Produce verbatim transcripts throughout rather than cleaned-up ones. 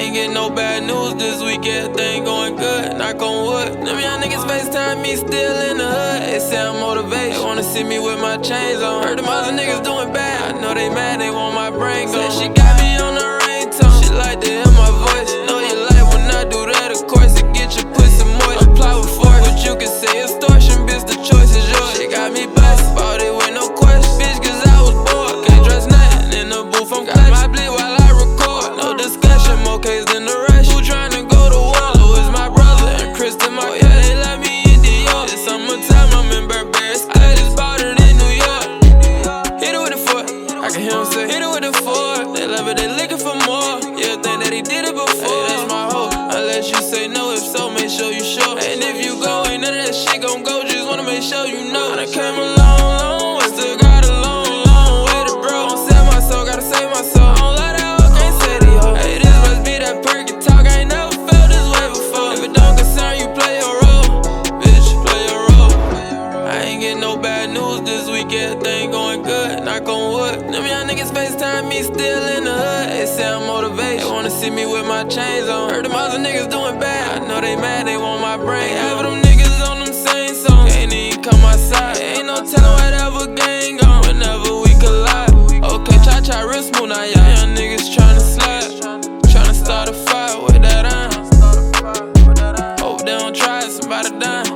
ain't getting no bad news this week, everything going good, knock on wood. Them young niggas FaceTime me still in the hood. They say I'm motivated, they wanna see me with my chains on. Heard them other niggas doing bad, I know they mad, they want my brain gone. Said she got me on the ringtone, she like to hear my voice. Know you like when I do that, of course it get your pussy moist. Apply with force, but you can say extortion, bitch, the choice is yours. She got me busted, bought it with no question, bitch, cause I was bored. Can't dress nothing in the booth, I'm got my bleed while I record. No discussion, more case than the rest. Who tryna go to war? Who is my brother and Kristen, my yeah, they let me in New York. It's summertime, I'm in Burberry. I just bought it in New York. Hit it with the foot, I can hear him say, hit it with the four. They love it, they looking for more. Yeah, think that he did it before. Hey, that's my hope, unless you say no. If so, make sure you show. And if you go, ain't none of that shit gon' go. Just wanna make sure you know. I done came a long, long way, still got a long, long way to bro. Don't sell my soul, gotta save my soul. I don't let that hoe, can't say the hoe. Hey, this must be that perky talk, I ain't never felt this way before. If it don't concern you, play your role, bitch, play your role. I ain't getting no bad news this week, everything going good, knock on wood. Them young niggas FaceTime me still in the hood. They say I'm motivated, they wanna see me with my chains on. Heard them other niggas doing bad, I know they mad, they want my brain. Half of them niggas on them same songs, can't even come outside. Ain't no telling whatever gang on, whenever we collide. Okay, try try real smooth now, y'all young niggas tryna slide, tryna start a fire with that iron. Hope they don't try it, somebody dying.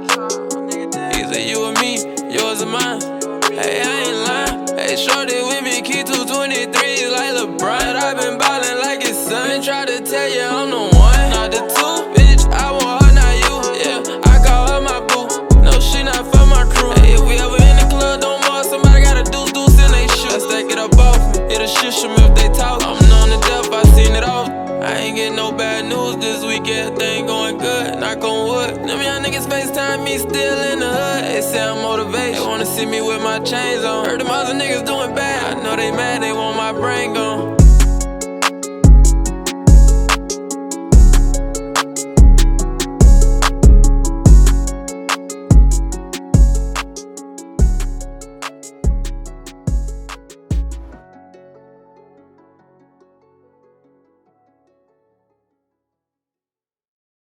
Either you or me, yours or mine. Hey, I ain't lying. Hey, shorty with me, key two twenty-three like LeBron. I been ballin' like it's sun. Been try to tell you I'm the one, not the two. Bitch, I want her, not you. Yeah, I call her my boo. No, she not for my crew. Hey, if we ever in the club, don't more. Somebody got a deuce deuce in they shoe. Let's take it up off me. Hit a shish them if they talk. I'm known to death, I seen it all. I ain't getting no bad news this week, everything going good, knock on wood. Them young niggas FaceTime me still in the hood. They say I'm motivated, they wanna see me with my chains on. Heard them other niggas doing bad, I know they mad, they want my brain gone.